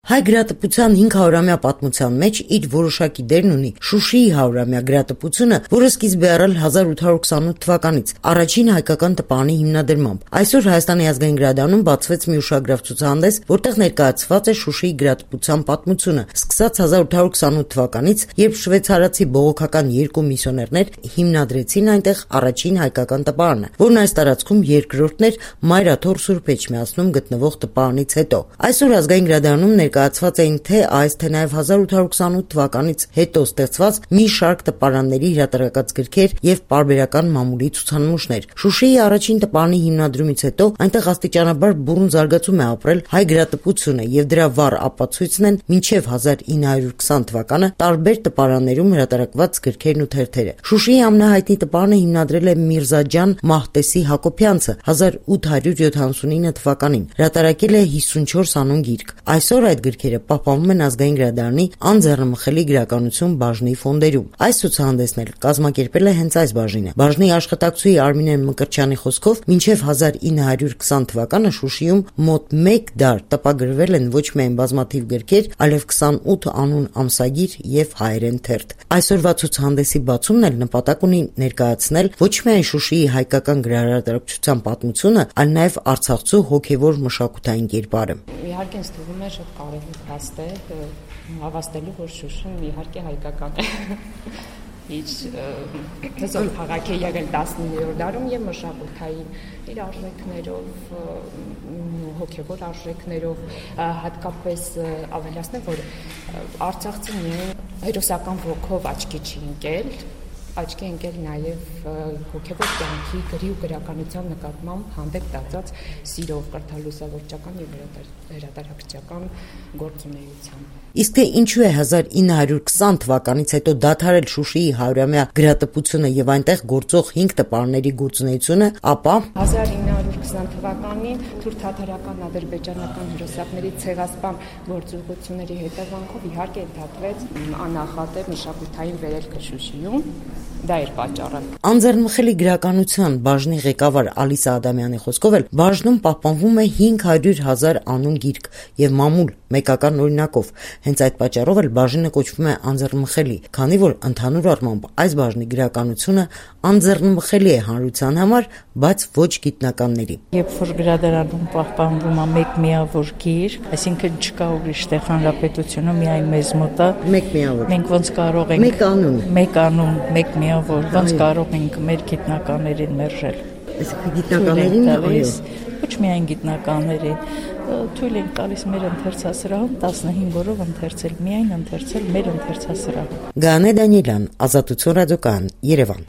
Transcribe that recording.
Հայ գրատպության 500-ամյա պատմության մեջ իր որոշակի դերն ունի Շուշիի 100-ամյա գրատպությունը, որը սկիզբ է առել 1828 թվականից առաջին հայկական տպանի հիմնադրմամբ։ Այսօր Հայաստանի ազգային գրադարանում բացվեց մի ուշագրավ ցուցահանդես, որտեղ ներկայացված է Շուշիի գրատպության պատմությունը, սկսած 1828 թվականից, երբ շվեյցարացի բողոքական երկու միսիոներներ հիմնադրեցին այնտեղ առաջին հայկական տպարանը, որն այս տարածքում երկրորդն էր Մայրաթոր Սուրբ Էջմիածնում գտնվող տպարանից հետո։ Այսօր ազգային գրադարանում ներկայացված էին թե այս, թե նաև 1828 թվականից հետո ստեղծված մի շարք տպարանների հրատարակած գրքեր եւ պարբերական մամուլի ցուցանմուշներ։ Շուշիի առաջին տպարանի հիմնադրումից հետո այնտեղ աստիճանաբար բուռն զարգացում է ապրել հայ գրատպությունը եւ դրա վառ ապացույցն են մինչեւ 1920 թվականը տարբեր տպարաններում հրատարակված գրքերն ու թերթերը։ Շուշիի ամենահայտնի տպարանը հիմնադրել է Միրզաջան Մահտեսի Հակոբյանցը 1879 թվականին։ Հրատարակել է 54 անուն գիրք։ Այսօր այդ գրքերը պահպանվում են ազգային գրադարանի անձեռնմխելի գրականություն բաժնի ֆոնդերում։ Այս ցուցահանդեսն էլ կազմակերպել է հենց այս բաժինը։ Բաժնի աշխատակցուհի Արմինե Մկրտչյանի խոսքով մինչև 1920 թվականը Շուշիում մոտ 1 դար տպագրվել են ոչ միայն բազմաթիվ գրքեր, այլև 28 անուն ամսագիր եւ հայերեն թերթ։ Այսօրվա ցուցահանդեսի բացումն էլ նպատակ ունի ներկայացնել ոչ միայն Շուշիի հայկական գրահրատարակչության պատմությունը, այլ նաև արցախցու հոգևոր մշակութային կերպարը։ Իհարկե ինձ թվում է շատ կարևոր փաստ է հավաստելու, որ Շուշին իհարկե հայկական է։ Իր հզոր քաղաք է եղել 19-րդ դարում եւ մշակութային իր արժեքներով, հոգևոր արժեքներով, հատկապես ավելացնեմ, որ արցախցին հերոսական ոգով աչքի չի ընկել, աչքի ընկել նաև հոգևոր կյանքի գրի ու գրականության նկատմամբ հանդեպ տածած սիրով, կրթալուսավորչական եւ հրատարակչական գործունեությամբ։ Իսկ թե ինչու է 1920 թվականից հետո դադարել Շուշիի 100-ամյա գրատպությունը եւ այնտեղ գործող 5 տպարանների գործունեությունը, ապա 1920 թվականին թուրք-թաթարական ադրբեջանական հրոսակների ցեղասպան գործողությունների հետևանքով իհարկե ընդհատվեց աննախադեպ մշակութային վերելքը Շուշիում։ Դա էր պատճառը։ Անձեռնմխելի գրականության բաժնի ղեկավար Ալիսա Ադամյանի խոսքով էլ բաժնում պահպանվում է 500,000 անուն գիրք եւ մամուլ մեկական օրինակով։ Հենց այդ պատճառով էլ բաժինը կոչվում է անձեռնմխելի, քանի որ ընդհանուր առմամբ այս բաժնի գրականությունը անձեռնմխելի է հանրության համար, բայց ոչ գիտնականների։ Երբ որ գրադարանում պահպանվում է մեկ միավոր գիրք, այսինքն չկա ուրիշ տեղ հանրապետությունում միայն մեզ մոտ է մեկ միավոր։ Մենք ոնց կարող ենք մեկ անուն, մեկ միավոր, ոնց կարող ենք մեր գիտնականներին մերժել։ Այսինքն գիտնականներին, այո, ոչ միայն գիտնականներին, թույլ ենք տալիս մեր ընթերցասրահում 15 օրով ընթերցել, միայն ընթերցել մեր ընթերցասրահում։ Գանե Դանիելյան, Ազատություն ռադիոկայան, Երևան։